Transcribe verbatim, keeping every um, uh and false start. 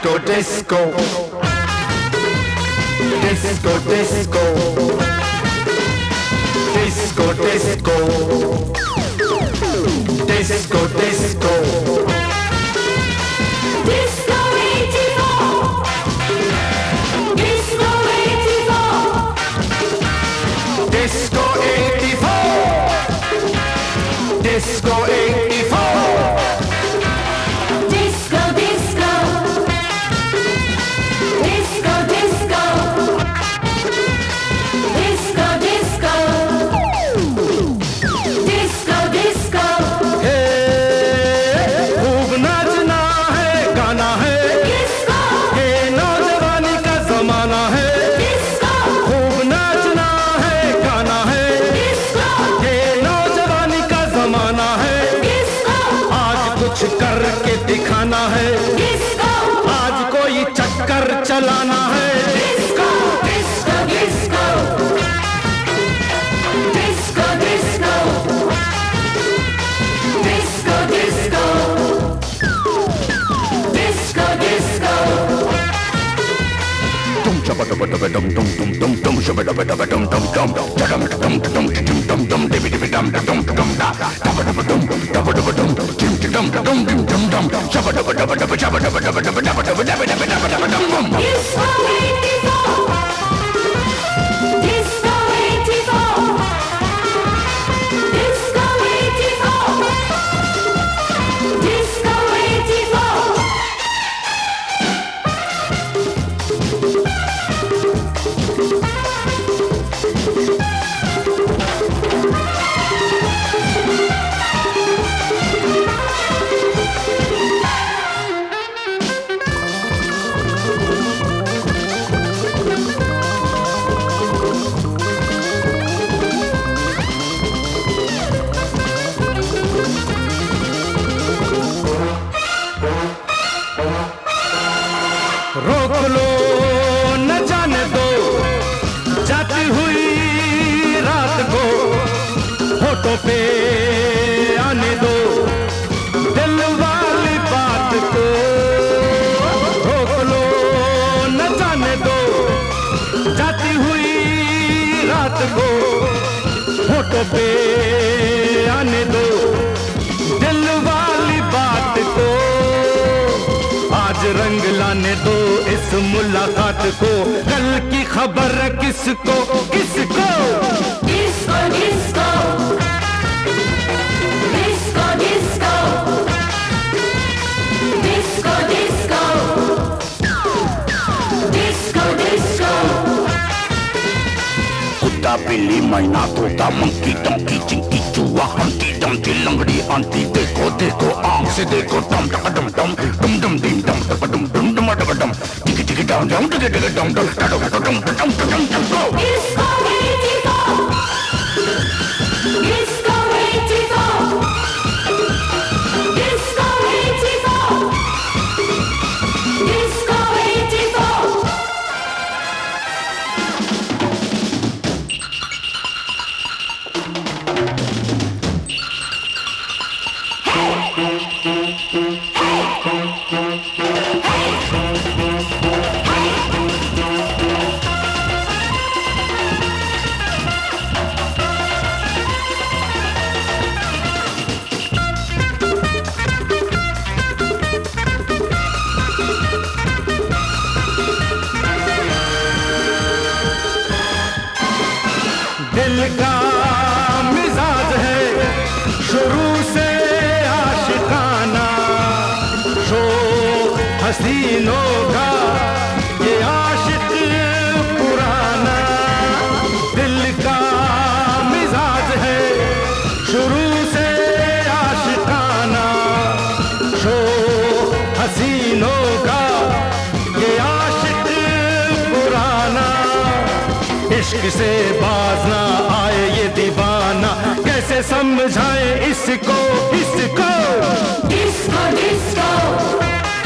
disco, disco, disco, disco, disco, disco, disco, disco, Disco eighty-four, Disco eighty-four, disco eighty-four, disco eighty-four. Disco, disco, disco, disco, disco, disco, disco, disco. खूब नाचना है, गाना है, Disco, ये नौजवानी का जमाना है। disco, खूब नाचना है, गाना है, disco, ये नौजवानी का जमाना है। disco, आज कुछ करके दिखाना है, disco, आज कोई चक्कर चलाना है। disco, disco, disco, disco, disco, disco, disco, disco, disco. Dum shabba dum dum dum dum dum dum dum shabba dum dum dum dum dum dum dum dum dum dum dum dum dibi dibi dum dum dum dum da dum dum dum dum dum dum dum dum dum dum dum dum shabba dum dum dum shabba dum dum dum dum dum dum dum. Disco eighty-four, Disco eighty-four, Disco eighty-four, Disco eighty-four. रोक लो न जाने दो जाती हुई रात को, होठों पे आने दो दिल वाली बात को। रोक लो न जाने दो जाती हुई रात को, होठों पे आने दो दिल वाली बात को। आज रंग लाने दो इस मुलाकात को, कल की खबर किसको किसको। Disco, disco, disco, disco, disco, disco, disco, disco. कुत्ता बिल्ली मैना तोता मंकी टंकी चिंकी चूहा हंटी डंकी लंगड़ी आंटी, देखो देखो आंख से देखो टम टक डम डम डम डम डिम डम टक डम डम डम डम डम टिकी टिकी डम डम टिकी टिकी डम डम डम डम डम डम डम डम go. Disco eighty-four, Disco eighty-four, Disco eighty-four, Disco eighty-four. दिल का मिजाज है शुरू से आशिकाना, शौक हसीनों का ये आशिक पुराना। दिल का मिजाज है शुरू से आशिकाना, शौक हसीनों का ये आशिक पुराना। इश्क से बाज ना आए ये दीवाना, कैसे समझाए इसको इसको। Disco, disco,